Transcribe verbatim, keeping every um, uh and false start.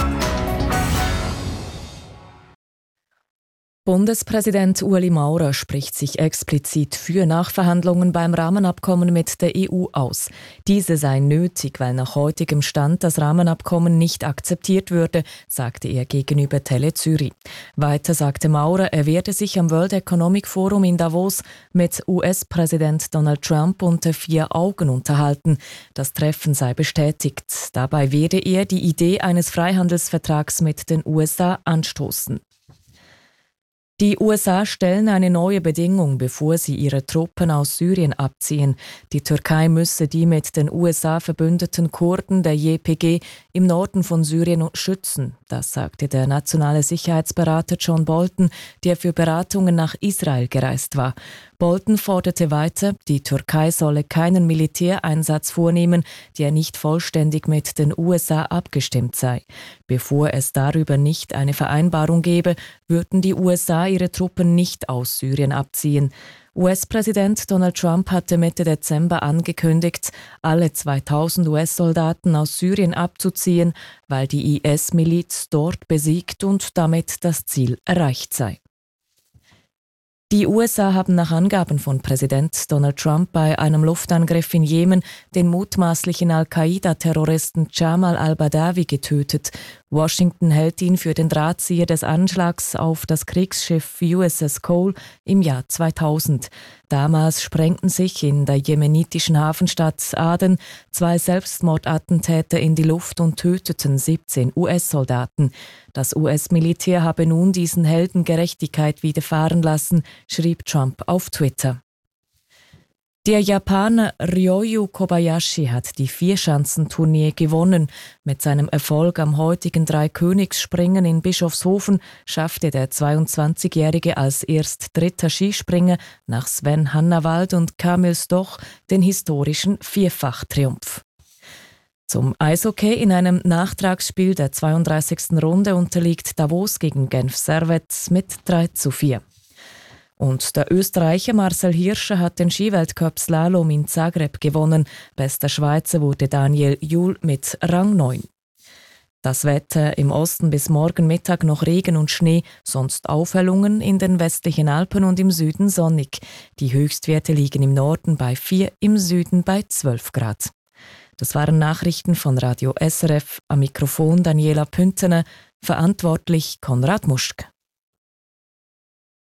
Bundespräsident Ueli Maurer spricht sich explizit für Nachverhandlungen beim Rahmenabkommen mit der E U aus. Diese seien nötig, weil nach heutigem Stand das Rahmenabkommen nicht akzeptiert würde, sagte er gegenüber Tele Zürich. Weiter sagte Maurer, er werde sich am World Economic Forum in Davos mit U S-Präsident Donald Trump unter vier Augen unterhalten. Das Treffen sei bestätigt. Dabei werde er die Idee eines Freihandelsvertrags mit den U S A anstoßen. Die U S A stellen eine neue Bedingung, bevor sie ihre Truppen aus Syrien abziehen. Die Türkei müsse die mit den U S A verbündeten Kurden der J P G im Norden von Syrien schützen. Das sagte der nationale Sicherheitsberater John Bolton, der für Beratungen nach Israel gereist war. Bolton forderte weiter, die Türkei solle keinen Militäreinsatz vornehmen, der nicht vollständig mit den U S A abgestimmt sei. Bevor es darüber nicht eine Vereinbarung gebe, würden die U S A ihre Truppen nicht aus Syrien abziehen. U S-Präsident Donald Trump hatte Mitte Dezember angekündigt, alle zweitausend U S-Soldaten aus Syrien abzuziehen, weil die I S-Miliz dort besiegt und damit das Ziel erreicht sei. Die U S A haben nach Angaben von Präsident Donald Trump bei einem Luftangriff in Jemen den mutmaßlichen Al-Qaida-Terroristen Jamal al-Badawi getötet. Washington hält ihn für den Drahtzieher des Anschlags auf das Kriegsschiff U S S Cole im Jahr zweitausend. Damals sprengten sich in der jemenitischen Hafenstadt Aden zwei Selbstmordattentäter in die Luft und töteten siebzehn U S-Soldaten. Das U S-Militär habe nun diesen Helden Gerechtigkeit widerfahren lassen, schrieb Trump auf Twitter. Der Japaner Ryoyu Kobayashi hat die Vierschanzentournee gewonnen. Mit seinem Erfolg am heutigen Dreikönigsspringen in Bischofshofen schaffte der zweiundzwanzigjährige als erst dritter Skispringer nach Sven Hannawald und Kamil Stoch den historischen Vierfach-Triumph. Zum Eishockey in einem Nachtragsspiel der zweiunddreißigsten Runde unterliegt Davos gegen Genf Servette mit drei zu vier. Und der Österreicher Marcel Hirscher hat den Skiweltcup Slalom in Zagreb gewonnen. Bester Schweizer wurde Daniel Juhl mit Rang neun. Das Wetter im Osten bis morgen Mittag noch Regen und Schnee, sonst Aufhellungen in den westlichen Alpen und im Süden sonnig. Die Höchstwerte liegen im Norden bei vier, im Süden bei zwölf Grad. Das waren Nachrichten von Radio S R F. Am Mikrofon Daniela Püntener, verantwortlich Konrad Muschk.